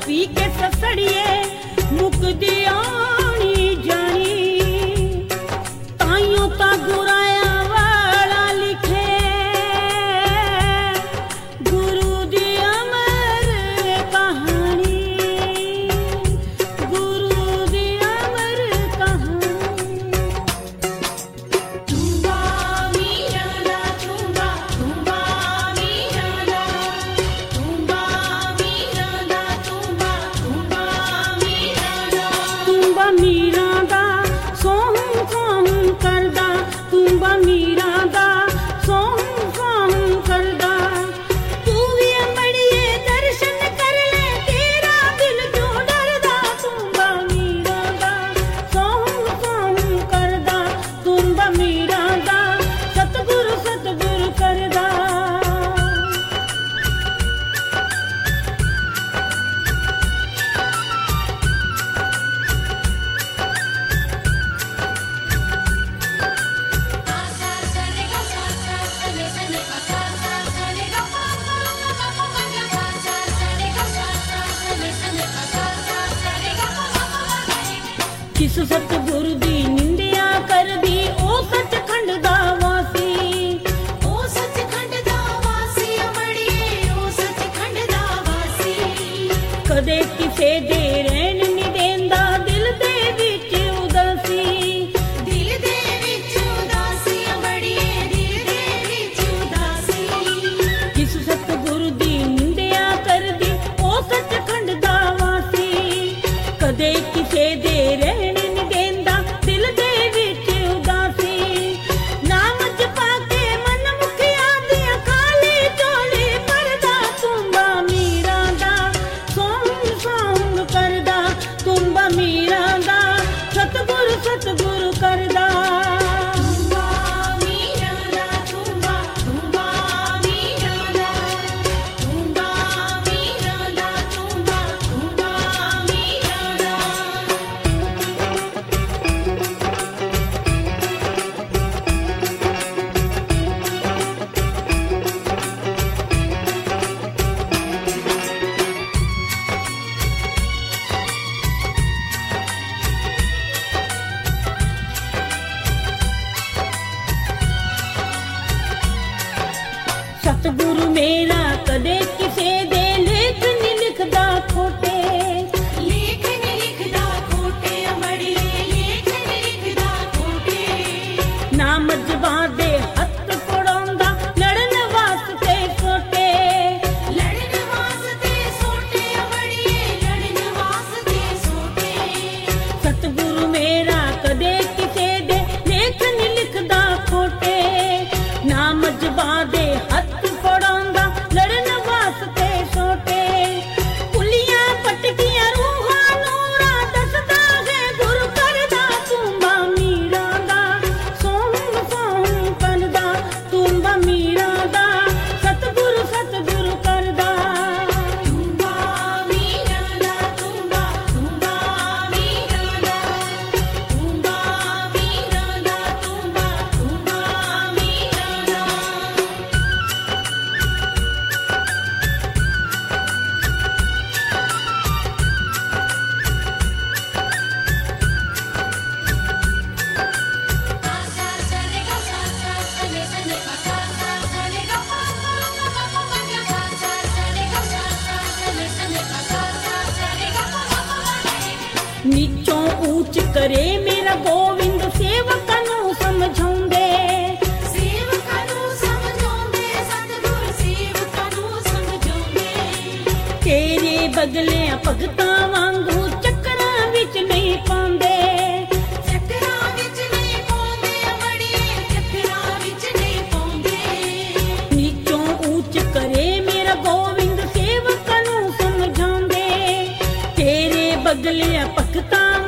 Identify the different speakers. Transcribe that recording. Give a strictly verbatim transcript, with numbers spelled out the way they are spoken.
Speaker 1: P के ससड़िए मुकदी आनी जानी ताइयों का गुराया वाला लिखे गुरु दी अमर कहानी गुरु दी अमर कहानी
Speaker 2: तुम्बा मीरा ला तुम्बा तुम्बा मीरा ला तुम्बा मीरा ला तुम्बा तुम्बा मीरा ला
Speaker 1: तुम्बा मीरा दा सोहम सोहम करदा तुम्बा मीरा दा सोहम सोहम करदा तू भी अमड़िए दर्शन कर ले तेरा दिल जो डरदा तुम्बा मीरा दा सोहम सोहम करदा तुम्बा मीरा दा सतगुरु सतगुरु करदा
Speaker 2: सा सा रे गा सा सा सा ले सा ले गा सा सा सा ले गा पा पा गा पा पा गा गा सा सा रे गा सा सा सा ले सा ले गा सा सा सा रे गा पा पा गा गा
Speaker 1: किस सतगुरु दी निंदिया कर दी ओ सचखंड दा वासी
Speaker 2: ओ सचखंड दा वासी अमड़िए ओ सचखंड दा वासी
Speaker 1: कदे किसे दे रहन नी देंदा दिल दे विच उदासी
Speaker 2: दिल दे विच उदासी अमड़िए दिल दे विच उदासी
Speaker 1: किस सतगुरु दी निंदिया कर दी ओ सचखंड दा वासी कदे किसे दे रहन नी देंदा दिल दे विच उदासी नाम जपा के मन मुखिया दिया खाली चोली परदा तुम्बा मीरा दा सोहम सोहम करदा तुम्बा मीरा दा सतगुरु सतगुरु करदा
Speaker 2: तुम्बा मीरा ला तुम्बा तुम्बा मीरा ला तुम्बा मीरा ला तुम्बा तुम्बा मीरा ला
Speaker 1: सतगुरु मेरा कदे किसे दे लेख नी लिखदा खोटे
Speaker 2: लेख नी लिखदा खोटे अमड़िए लेख नी लिखदा खोटे
Speaker 1: नाम जबा दे हथ पड़ांदा लड़न वास्ते सोटे
Speaker 2: लड़न वास्ते सोटे अमड़िए लड़न वास्ते सोटे
Speaker 1: सतगुरु मेरा कदे किसे दे लेख नी लिखदा खोटे नाम जबा दे हथ पड़ांदा लड़न वास्ते सोटे पुलियां पटकियां रूहां नूरा दसदा है गुरु करदा तुम्बा मीरा दा सोहम सोहम करदा तुम्बा मीरा दा सतगुरु सतगुरु करदा
Speaker 2: तुम्बा मीरा ला तुम्बा तुम्बा मीरा ला तुम्बा मीरा ला तुम्बा तुम्बा मीरा ला सा सा रे गा सा सा सा ले सा ले गा सा सा सा ले गा पा पा गा पा पा गा गा सा सा रे गा सा सा सा ले सा ले गा सा सा सा रे गा पा पा गा गा
Speaker 1: नीचों ऊंच करे मेरा गोविंद सेवकां नूं समझाउंदे
Speaker 2: सेवकां नूं समझाउंदे सतगुर सेवकां नूं समझाउंदे
Speaker 1: तेरे बगले भगतां वांगू चक्करां विच नहीं पाਉਂਦੇ
Speaker 2: ਚੱਕਰਾਂ ਵਿੱਚ ਨਹੀਂ ਪਾਉਂਦੇ ਅਮੜੀਏ ਚੱਕਰਾਂ ਵਿੱਚ ਨਹੀਂ ਪਾਉਂਦੇ
Speaker 1: नीचों ऊंच करे मेरा गोविंद सेवकां नूं समझाउंदे तेरे बगले भगतां